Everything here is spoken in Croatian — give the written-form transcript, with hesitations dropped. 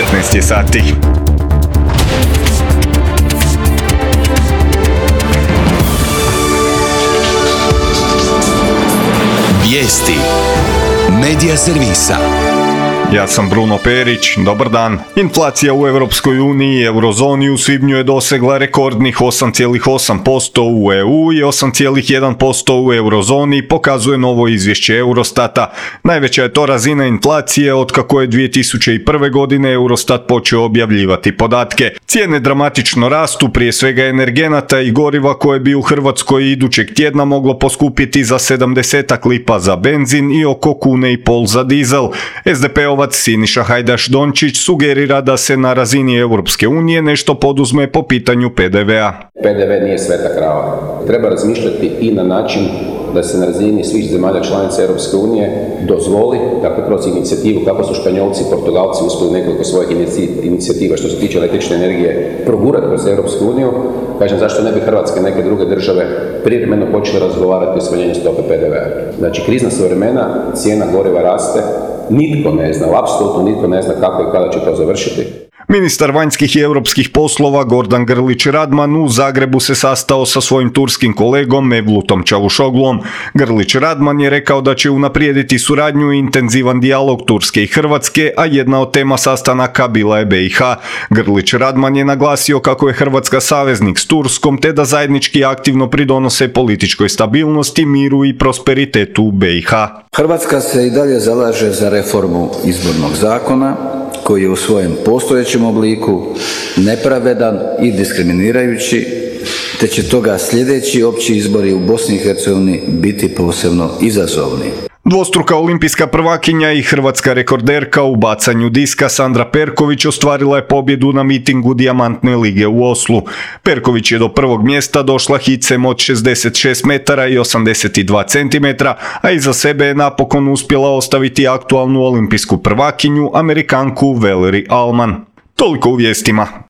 15 je sati. Vijesti Medija servisa. Ja sam Bruno Perić, dobar dan. Inflacija u Europskoj uniji i eurozoni u svibnju je dosegla rekordnih 8,8% u EU i 8,1% u eurozoni, pokazuje novo izvješće Eurostata. Najveća je to razina inflacije otkako je 2001. godine Eurostat počeo objavljivati podatke. Cijene dramatično rastu, prije svega energenata i goriva koje bi u Hrvatskoj idućeg tjedna moglo poskupiti za 70 lipa za benzin i oko 1,5 kune za dizel. SDP-ovac Siniša Hajdaš Dončić sugerira da se na razini Europske unije nešto poduzme po pitanju PDV-a. PDV nije sveta krava. Treba razmišljati i na način da se na razini svih zemalja članica Europske unije dozvoli, dakle kroz inicijativu, kako su Španjolci i Portugalci uspjeli nekoliko svojih inicijativa što se tiče električne energije progurati kroz Europsku uniju. Kažem, zašto ne bi Hrvatska i neke druge države privremeno počele razgovarati o smanjenju stope PDV-a. Znači, krizna su vremena, cijena goriva raste, nitko ne zna, apsolutno nitko ne zna kako i kada će to završiti. Ministar vanjskih i europskih poslova Gordan Grlić Radman u Zagrebu se sastao sa svojim turskim kolegom Mevlutom Čavushoglom. Grlić Radman je rekao da će unaprijediti suradnju i intenzivan dijalog Turske i Hrvatske, a jedna od tema sastanaka bila je BiH. Grlić Radman je naglasio kako je Hrvatska saveznik s Turskom te da zajednički aktivno pridonose političkoj stabilnosti, miru i prosperitetu u BiH. Hrvatska se i dalje zalaže za reformu izbornog zakona, koji je u svojem postojećem obliku nepravedan i diskriminirajući, te će toga sljedeći opći izbori u Bosni i Hercegovini biti posebno izazovni. Dvostruka olimpijska prvakinja i hrvatska rekorderka u bacanju diska Sandra Perković ostvarila je pobjedu na mitingu Dijamantne lige u Oslu. Perković je do prvog mjesta došla hicem od 66 metara i 82 centimetra, a iza sebe je napokon uspjela ostaviti aktualnu olimpijsku prvakinju, Amerikanku Valerie Allman. Toliko u vijestima.